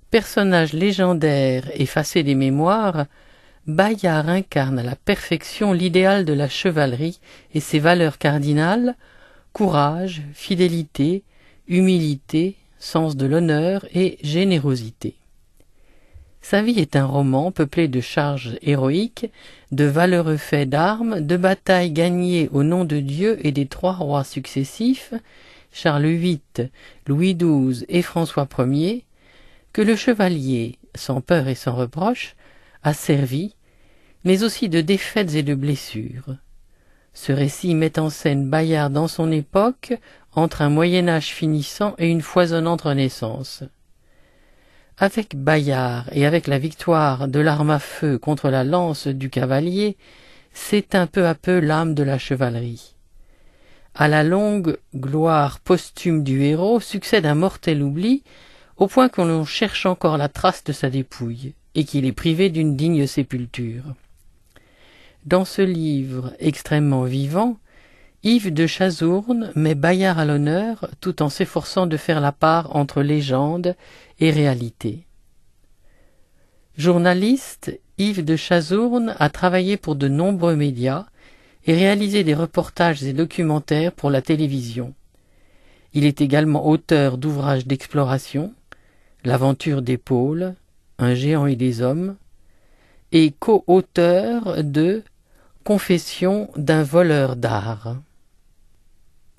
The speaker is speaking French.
Personnage légendaire effacé des mémoires, Bayard incarne à la perfection l'idéal de la chevalerie et ses valeurs cardinales, courage, fidélité, humilité, sens de l'honneur et générosité. Sa vie est un roman peuplé de charges héroïques, de valeureux faits d'armes, de batailles gagnées au nom de Dieu et des trois rois successifs, Charles VIII, Louis XII et François Ier, que le chevalier, sans peur et sans reproche, a servi, mais aussi de défaites et de blessures. Ce récit met en scène Bayard dans son époque, entre un Moyen-Âge finissant et une foisonnante Renaissance. Avec Bayard et avec la victoire de l'arme à feu contre la lance du cavalier, s'éteint peu à peu l'âme de la chevalerie. À la longue gloire posthume du héros succède un mortel oubli, au point que l'on cherche encore la trace de sa dépouille, et qu'il est privé d'une digne sépulture. Dans ce livre extrêmement vivant, Yves de Chazourne met Bayard à l'honneur tout en s'efforçant de faire la part entre légende et réalité. Journaliste, Yves de Chazourne a travaillé pour de nombreux médias et réalisé des reportages et documentaires pour la télévision. Il est également auteur d'ouvrages d'exploration, L'aventure des pôles, Un géant et des hommes, et co-auteur de Confession d'un voleur d'art.